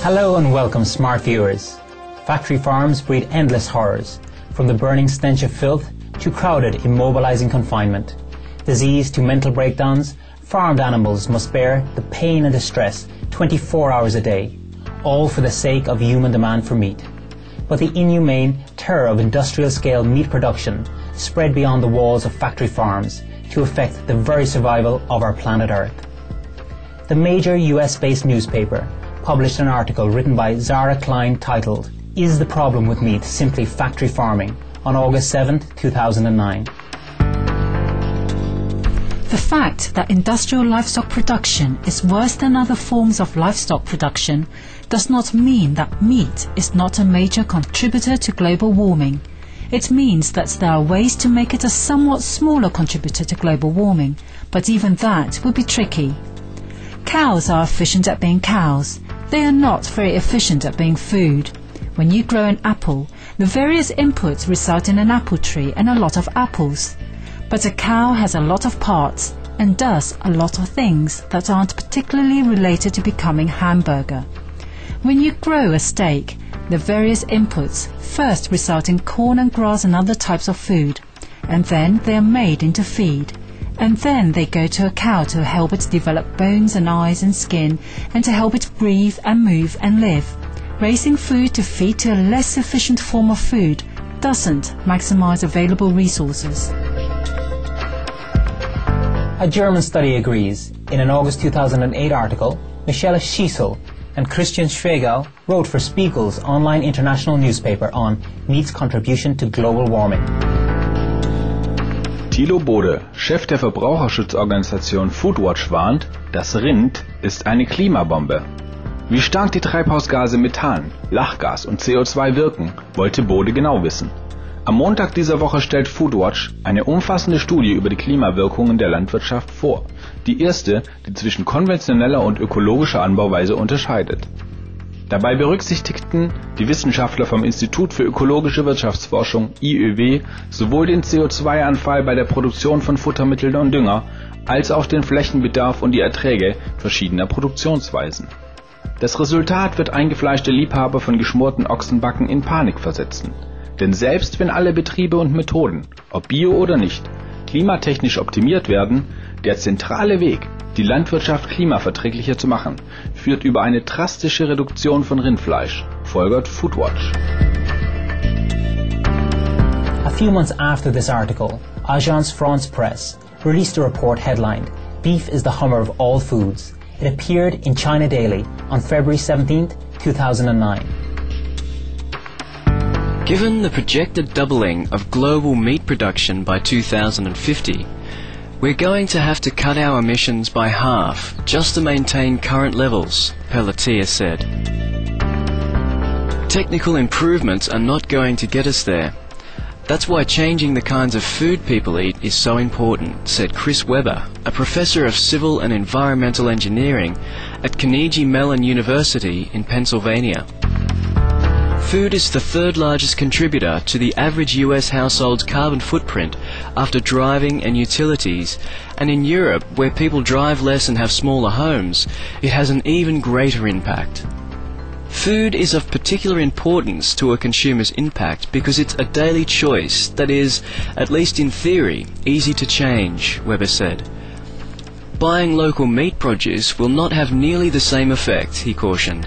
Hello and welcome, smart viewers. Factory farms breed endless horrors, from the burning stench of filth to crowded, immobilizing confinement. Disease to mental breakdowns, farmed animals must bear the pain and distress 24 hours a day, all for the sake of human demand for meat. But the inhumane terror of industrial-scale meat production spread beyond the walls of factory farms to affect the very survival of our planet Earth. The major US-based newspaper published an article written by Zara Klein titled, "Is the Problem with Meat Simply Factory Farming?" on August 7, 2009. The fact that industrial livestock production is worse than other forms of livestock production does not mean that meat is not a major contributor to global warming. It means that there are ways to make it a somewhat smaller contributor to global warming, but even that would be tricky. Cows are efficient at being cows. They are not very efficient at being food. When you grow an apple, the various inputs result in an apple tree and a lot of apples. But a cow has a lot of parts and does a lot of things that aren't particularly related to becoming hamburger. When you grow a steak, the various inputs first result in corn and grass and other types of food, and then they are made into feed. And then they go to a cow to help it develop bones and eyes and skin, and to help it breathe and move and live. Raising food to feed to a less efficient form of food doesn't maximize available resources. A German study agrees. In an August 2008 article, Michele Schiessl and Christian Schwegel wrote for Spiegel's online international newspaper on meat's contribution to global warming. Thilo Bode, Chef der Verbraucherschutzorganisation Foodwatch, warnt, das Rind ist eine Klimabombe. Wie stark die Treibhausgase Methan, Lachgas und CO2 wirken, wollte Bode genau wissen. Am Montag dieser Woche stellt Foodwatch eine umfassende Studie über die Klimawirkungen der Landwirtschaft vor. Die erste, die zwischen konventioneller und ökologischer Anbauweise unterscheidet. Dabei berücksichtigten die Wissenschaftler vom Institut für ökologische Wirtschaftsforschung IÖW sowohl den CO2-Anfall bei der Produktion von Futtermitteln und Dünger, als auch den Flächenbedarf und die Erträge verschiedener Produktionsweisen. Das Resultat wird eingefleischte Liebhaber von geschmorten Ochsenbacken in Panik versetzen. Denn selbst wenn alle Betriebe und Methoden, ob bio oder nicht, klimatechnisch optimiert werden, der zentrale Weg, die Landwirtschaft klimaverträglicher zu machen, führt über eine drastische Reduktion von Rindfleisch, folgert Foodwatch. A few months after this article, Agence France-Presse released a report headlined, "Beef is the Hummer of all foods." It appeared in China Daily on February 17, 2009. Given the projected doubling of global meat production by 2050, we're going to have to cut our emissions by half just to maintain current levels, Pelletier said. Technical improvements are not going to get us there. That's why changing the kinds of food people eat is so important, said Chris Webber, a professor of civil and environmental engineering at Carnegie Mellon University in Pennsylvania. Food is the third largest contributor to the average US household's carbon footprint after driving and utilities, and in Europe, where people drive less and have smaller homes, it has an even greater impact. Food is of particular importance to a consumer's impact because it's a daily choice that is, at least in theory, easy to change, Webber said. Buying local meat produce will not have nearly the same effect, he cautioned.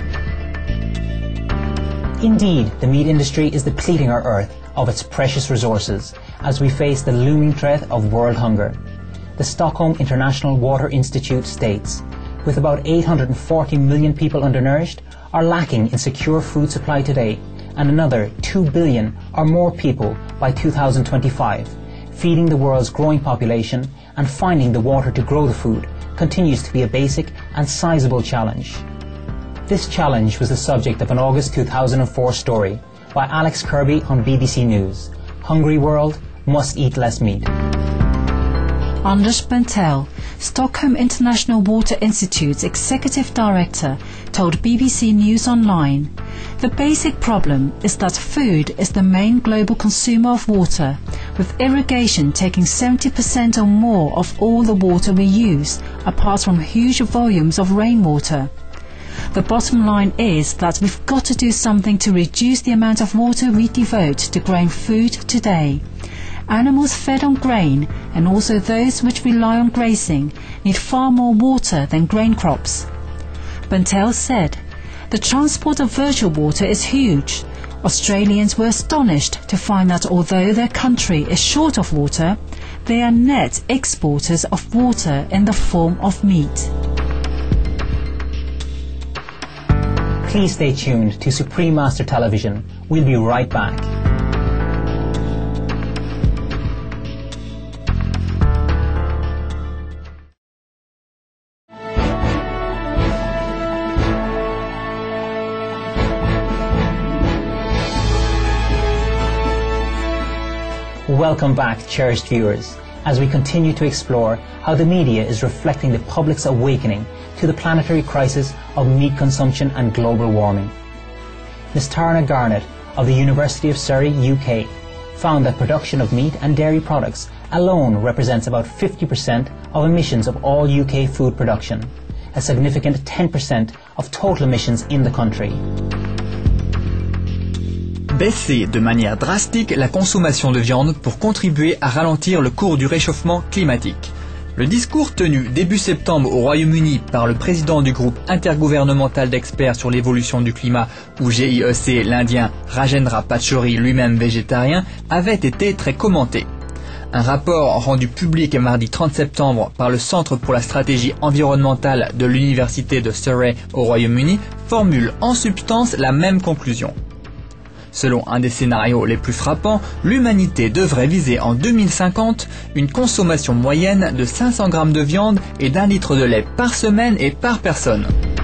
Indeed, the meat industry is depleting our Earth of its precious resources as we face the looming threat of world hunger. The Stockholm International Water Institute states, with about 840 million people undernourished, are lacking in secure food supply today, and another 2 billion or more people by 2025, feeding the world's growing population and finding the water to grow the food continues to be a basic and sizable challenge. This challenge was the subject of an August 2004 story by Alex Kirby on BBC News. Hungry World Must Eat Less Meat. Anders Bentel, Stockholm International Water Institute's Executive Director, told BBC News Online, "The basic problem is that food is the main global consumer of water, with irrigation taking 70% or more of all the water we use, apart from huge volumes of rainwater. The bottom line is that we've got to do something to reduce the amount of water we devote to growing food today. Animals fed on grain, and also those which rely on grazing, need far more water than grain crops. Buntel said, "The transport of virtual water is huge. Australians were astonished to find that although their country is short of water, they are net exporters of water in the form of meat." Please stay tuned to Supreme Master Television. We'll be right back. Welcome back, cherished viewers, as we continue to explore how the media is reflecting the public's awakening to the planetary crisis of meat consumption and global warming. Ms. Tarna Garnett of the University of Surrey, UK, found that production of meat and dairy products alone represents about 50% of emissions of all UK food production, a significant 10% of total emissions in the country. Baisser de manière drastique la consommation de viande pour contribuer à ralentir le cours du réchauffement climatique. Le discours tenu début septembre au Royaume-Uni par le président du groupe intergouvernemental d'experts sur l'évolution du climat, ou GIEC, l'Indien Rajendra Pachauri, lui-même végétarien, avait été très commenté. Un rapport rendu public mardi 30 septembre par le Centre pour la stratégie environnementale de l'Université de Surrey au Royaume-Uni formule en substance la même conclusion. Selon un des scénarios les plus frappants, l'humanité devrait viser en 2050 une consommation moyenne de 500 grammes de viande et d'1 litre de lait par semaine et par personne.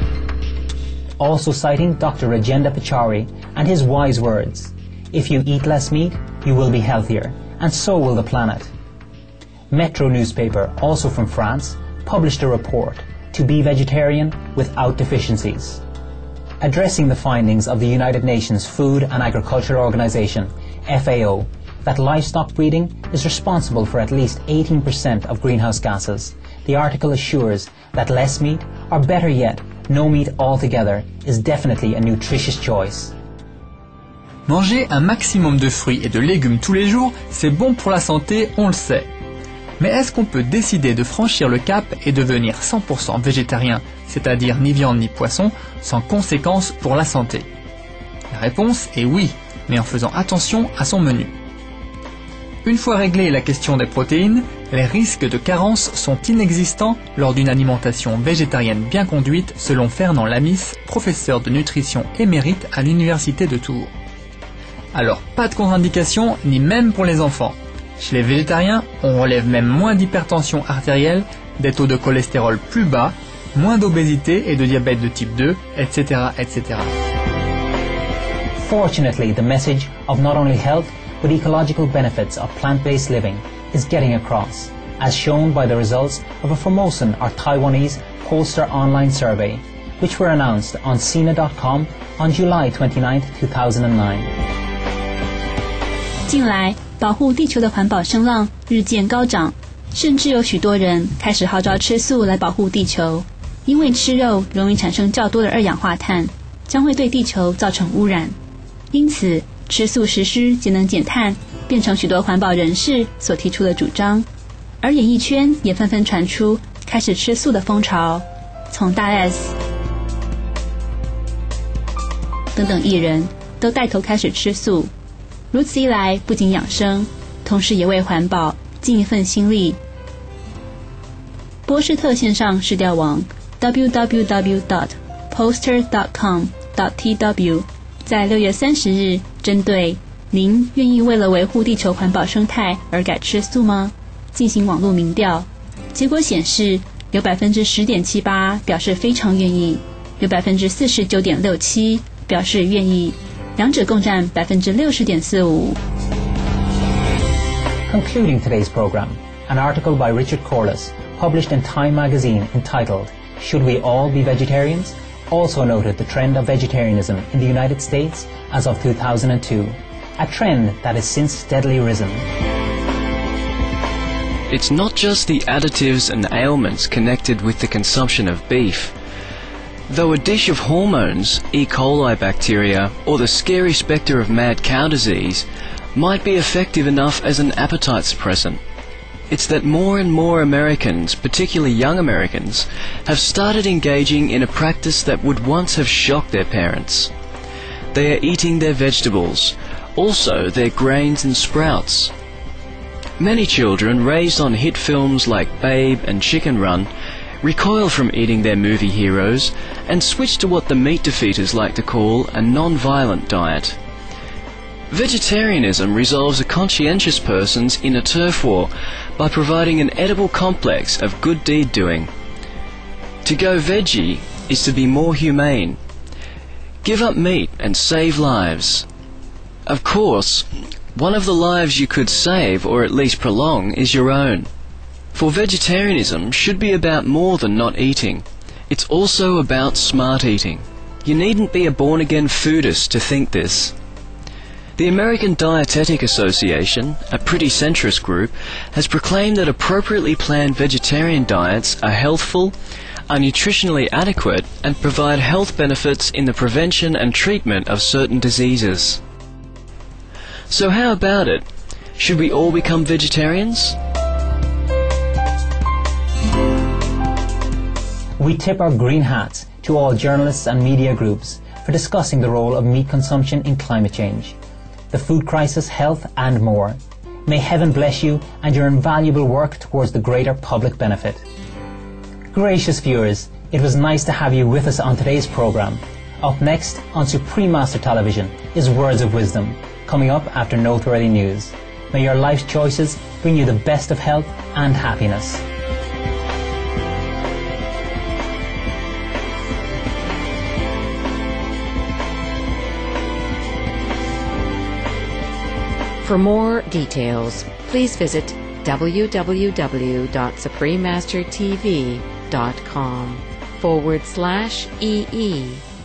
Also citing Dr. Rajendra Pachauri and his wise words, "If you eat less meat, you will be healthier, and so will the planet." Metro newspaper, also from France, published a report, "To be vegetarian without deficiencies." Addressing the findings of the United Nations Food and Agriculture Organization, FAO, that livestock breeding is responsible for at least 18% of greenhouse gases, the article assures that less meat, or better yet, no meat altogether, is definitely a nutritious choice. Manger un maximum de fruits et de légumes tous les jours, c'est bon pour la santé, on le sait. Mais est-ce qu'on peut décider de franchir le cap et devenir 100% végétarien, c'est-à-dire ni viande ni poisson, sans conséquences pour la santé? La réponse est oui, mais en faisant attention à son menu. Une fois réglée la question des protéines, les risques de carence sont inexistants lors d'une alimentation végétarienne bien conduite, selon Fernand Lamis, professeur de nutrition émérite à l'Université de Tours. Alors, pas de contre-indication, ni même pour les enfants. Chez les végétariens, on relève même moins d'hypertension artérielle, des taux de cholestérol plus bas, moins d'obésité et de diabète de type 2, etc., etc. Fortunately, the message of not only health but ecological benefits of plant-based living is getting across, as shown by the results of a Formosan or Taiwanese pollster online survey, which were announced on Sina.com on July 29, 2009. 近来，保护地球的环保声浪日渐高涨，甚至有许多人开始号召吃素来保护地球，因为吃肉容易产生较多的二氧化碳，将会对地球造成污染。因此，吃素实施节能减碳变成许多环保人士所提出的主张，而演艺圈也纷纷传出开始吃素的风潮，从大 S 等等艺人都带头开始吃素。如此一来，不仅养生，同时也为环保尽一份心力。波士特线上市调网 www.poster.com.tw 在6月30日针对您愿意为了维护地球环保生态而改吃素吗进行网络民调，结果显示有 10.78% 表示非常愿意，有 49.67% 表示愿意，两者共占 60.45%。 Concluding today's program, an article by Richard Corliss, published in Time magazine entitled, "Should We All Be Vegetarians?" also noted the trend of vegetarianism in the United States as of 2002, a trend that has since steadily risen. It's not just the additives and ailments connected with the consumption of beef. Though a dish of hormones, E. coli bacteria, or the scary spectre of mad cow disease might be effective enough as an appetite suppressant, it's that more and more Americans, particularly young Americans, have started engaging in a practice that would once have shocked their parents. They are eating their vegetables, also their grains and sprouts. Many children raised on hit films like Babe and Chicken Run recoil from eating their movie heroes and switch to what the meat defeaters like to call a non-violent diet. Vegetarianism resolves a conscientious person's inner turf war by providing an edible complex of good deed doing. To go veggie is to be more humane. Give up meat and save lives. Of course, one of the lives you could save, or at least prolong, is your own. For vegetarianism should be about more than not eating. It's also about smart eating. You needn't be a born-again foodist to think this. The American Dietetic Association, a pretty centrist group, has proclaimed that appropriately planned vegetarian diets are healthful, are nutritionally adequate, and provide health benefits in the prevention and treatment of certain diseases. So how about it? Should we all become vegetarians? We tip our green hats to all journalists and media groups for discussing the role of meat consumption in climate change, the food crisis, health and more. May heaven bless you and your invaluable work towards the greater public benefit. Gracious viewers, it was nice to have you with us on today's programme. Up next on Supreme Master Television is Words of Wisdom, coming up after noteworthy news. May your life's choices bring you the best of health and happiness. For more details, please visit www.suprememastertv.com/EE.